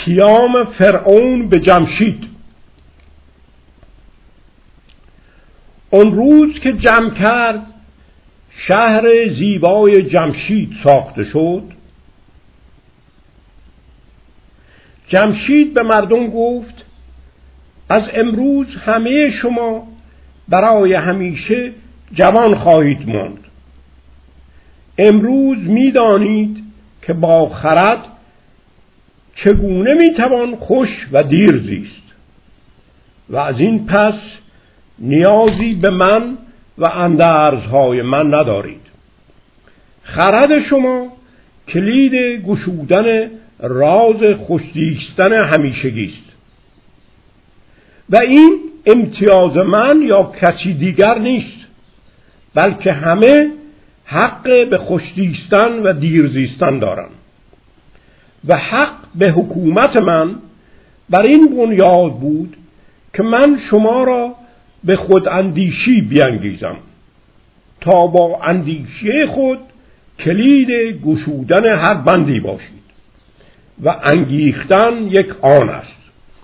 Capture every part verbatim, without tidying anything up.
پیام فرعون به جمشید. اون روز که جمع کرد شهر زیبای جمشید ساخته شد، جمشید به مردم گفت از امروز همه شما برای همیشه جوان خواهید ماند. امروز می‌دانید که با خرد چگونه میتوان خوش و دیر زیست و از این پس نیازی به من و اندرزهای من ندارید. خرد شما کلید گشودن راز خوشزیستن همیشگی است و این امتیاز من یا کسی دیگر نیست، بلکه همه حق به خوشزیستن و دیرزیستن دارند و حق به حکومت من بر این بنیاد بود که من شما را به خود اندیشی بیانگیزم تا با اندیشه خود کلید گشودن هر بندی باشید و انگیختن یک آن است.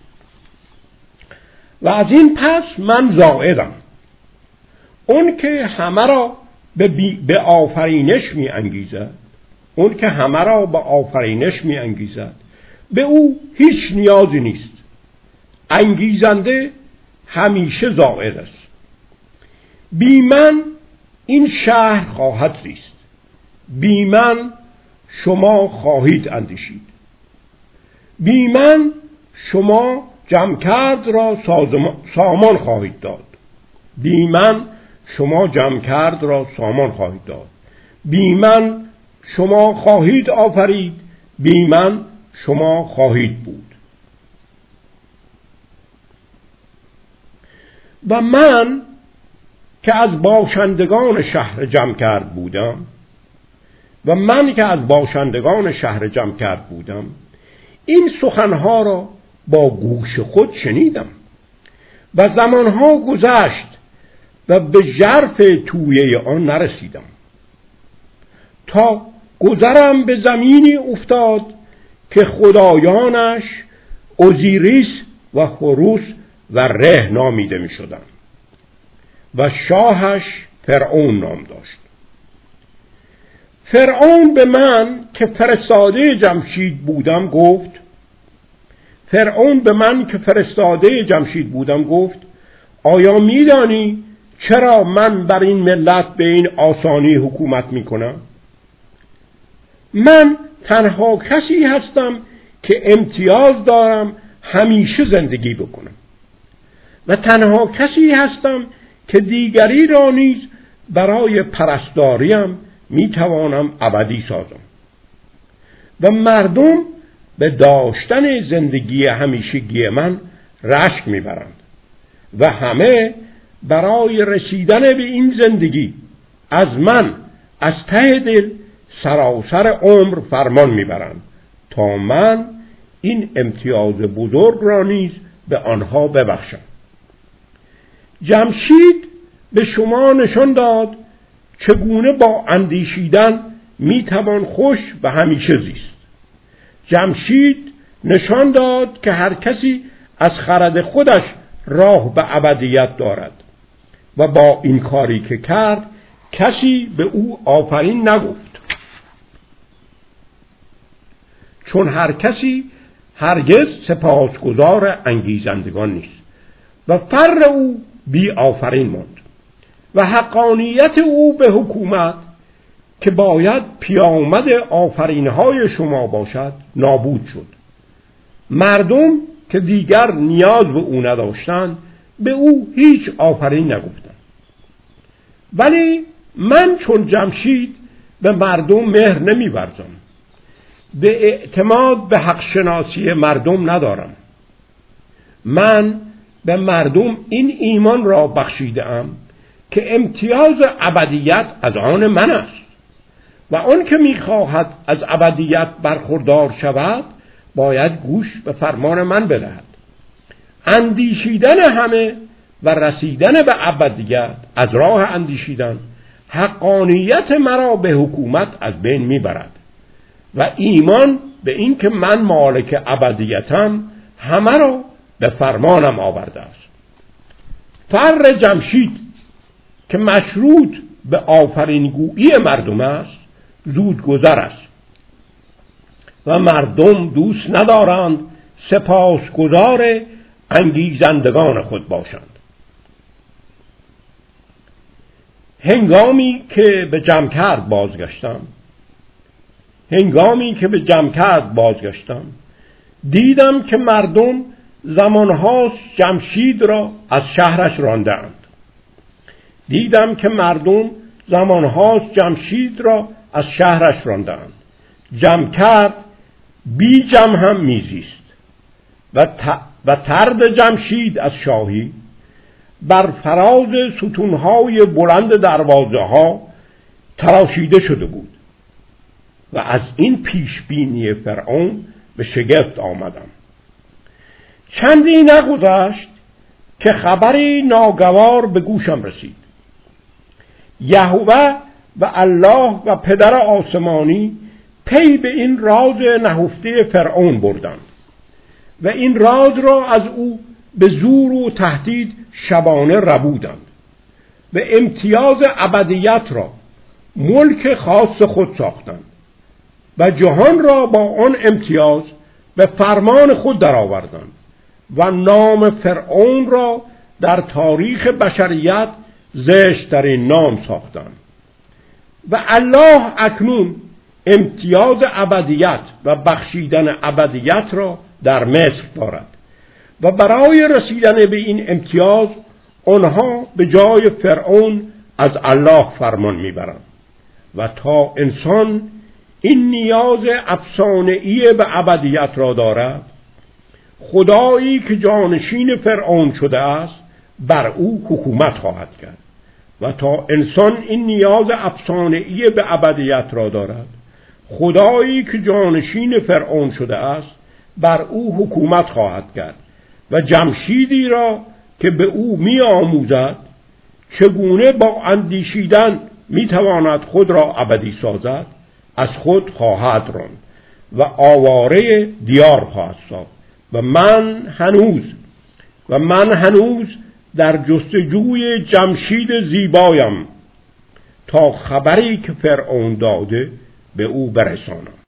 و از این پس من زائدم، اون که همه را به, به آفرینش می انگیزد اون که همه را به آفرینش می انگیزد به او هیچ نیازی نیست. انگیزنده همیشه زائد است. بی من این شهر خواهد زیست، بی من شما خواهید اندیشید، بی من شما جمکرد را سامان خواهید داد، بی من شما جمکرد را سامان خواهید داد، بی من شما خواهید آفرید، بی من شما خواهید بود. و من که از باشندگان شهر جمکرد بودم و من که از باشندگان شهر جمکرد بودم این سخنها را با گوش خود شنیدم و زمانها گذشت و به ژرف تویه آن نرسیدم تا گذرم به زمینی افتاد که خدایانش اوزیریس و هوروس و ره نامیده می شدن و شاهش فرعون نام داشت. فرعون به من که فرستاده جمشید بودم گفت فرعون به من که فرستاده جمشید بودم گفت آیا می دانی چرا من بر این ملت به این آسانی حکومت می کنم؟ من تنها کسی هستم که امتیاز دارم همیشه زندگی بکنم و تنها کسی هستم که دیگری را نیز برای پرستاریم می توانم ابدی سازم و مردم به داشتن زندگی همیشگی من رشک می برند و همه برای رسیدن به این زندگی از من از ته دل سراسر عمر فرمان می برند تا من این امتیاز بزرگ را نیز به آنها ببخشم. جمشید به شما نشان داد چگونه با اندیشیدن می توان خوش و همیشه زیست. جمشید نشان داد که هر کسی از خرد خودش راه به ابدیت دارد و با این کاری که کرد کسی به او آفرین نگفت، چون هر کسی هرگز سپاسگزار انگیزندگان نیست و فر او بی آفرین ماند و حقانیت او به حکومت که باید پیامد آفرینهای شما باشد نابود شد. مردم که دیگر نیاز به او نداشتند به او هیچ آفرین نگفتند. ولی من چون جمشید به مردم مهر نمی‌ورزم، به اعتماد به حق شناسی مردم ندارم. من به مردم این ایمان را بخشیدم که امتیاز ابدیت از آن من است و آن که می‌خواهد از ابدیت برخوردار شود باید گوش به فرمان من بدهد. اندیشیدن همه و رسیدن به ابدیت از راه اندیشیدن حقانیت مرا به حکومت از بین میبرد و ایمان به این که من مالک ابدیتم همه را به فرمانم آورده است. فر جمشید که مشروط به آفرینگویی مردم است زود گذر است و مردم دوست ندارند سپاسگزار انگیزندگان خود باشند. هنگامی که به جمکرد بازگشتم هنگامی که به جمکرد بازگشتم دیدم که مردم زمانهاست جمشید را از شهرش راندند. دیدم که مردم زمانهاست جمشید را از شهرش راندند. جمکرد بی جم هم میزیست و, ت... و ترد جمشید از شاهی بر فراز ستونهای بلند دروازه ها تراشیده شده بود و از این پیشبینی فرعون به شگفت آمدم. چندی نگذشت که خبری ناگوار به گوشم رسید. یهوه و الله و پدر آسمانی پی به این راز نهفته فرعون بردند و این راز را از او به زور و تهدید شبانه ربودند و امتیاز ابدیت را ملک خاص خود ساختند و جهان را با آن امتیاز به فرمان خود درآوردند و نام فرعون را در تاریخ بشریت زشت‌ترین نام ساختند. و الله اکنون امتیاز ابدیت و بخشیدن ابدیت را در مصر دارد و برای رسیدن به این امتیاز آنها به جای فرعون از الله فرمان میبرند و تا انسان این نیاز افسانه‌ای به ابدیت را دارد، خدایی که جانشین فرعون شده است بر او حکومت خواهد کرد و تا انسان این نیاز افسانه‌ای به ابدیت را دارد، خدایی که جانشین فرعون شده است بر او حکومت خواهد کرد و جمشیدی را که به او می آموزد چگونه با اندیشیدن می تواند خود را ابدی سازد از خود خواهد راند و آواره دیار خواهد ساخت. و من هنوز و من هنوز در جستجوی جمشید زیبایم تا خبری که فرعون داده به او برسانم.